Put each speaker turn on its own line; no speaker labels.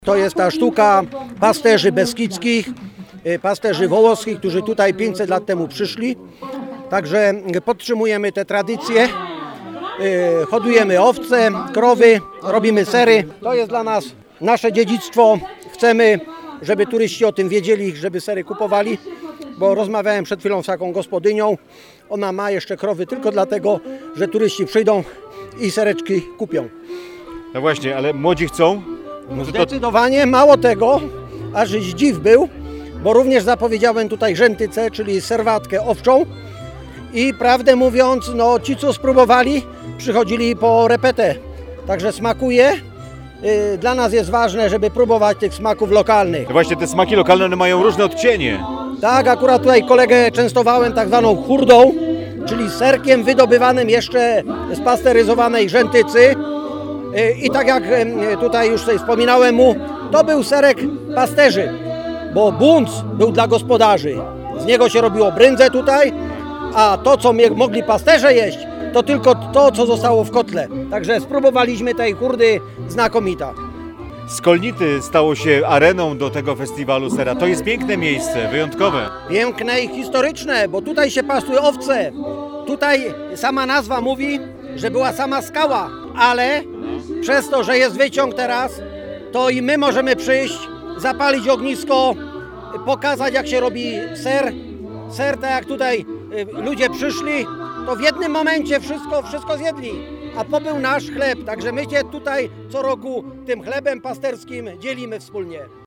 To jest ta sztuka pasterzy beskidzkich, pasterzy wołoskich, którzy tutaj 500 lat temu przyszli. Także podtrzymujemy te tradycje, hodujemy owce, krowy, robimy sery. To jest dla nas nasze dziedzictwo. Chcemy, żeby turyści o tym wiedzieli, żeby sery kupowali, bo rozmawiałem przed chwilą z taką gospodynią. Ona ma jeszcze krowy tylko dlatego, że turyści przyjdą i sereczki kupią.
No właśnie, ale młodzi chcą?
Zdecydowanie, mało tego, aż zdziw był, bo również zapowiedziałem tutaj rzętycę, czyli serwatkę owczą i prawdę mówiąc, no ci co spróbowali, przychodzili po repetę, także smakuje. Dla nas jest ważne, żeby próbować tych smaków lokalnych.
No właśnie, te smaki lokalne one mają różne odcienie.
Tak, akurat tutaj kolegę częstowałem tak zwaną hurdą, czyli serkiem wydobywanym jeszcze z pasteryzowanej rzętycy. I tak jak tutaj już wspominałem mu, to był serek pasterzy, bo bunc był dla gospodarzy. Z niego się robiło bryndzę tutaj, a to co mogli pasterze jeść, to tylko to co zostało w kotle. Także spróbowaliśmy tej hurdy znakomita.
Skolnity stało się areną do tego festiwalu sera. To jest piękne miejsce, wyjątkowe.
Piękne i historyczne, bo tutaj się pasły owce. Tutaj sama nazwa mówi, że była sama skała, ale przez to, że jest wyciąg teraz, to i my możemy przyjść, zapalić ognisko, pokazać jak się robi ser. Ser, tak jak tutaj ludzie przyszli, to w jednym momencie wszystko zjedli, a to był nasz chleb. Także my się tutaj co roku tym chlebem pasterskim dzielimy wspólnie.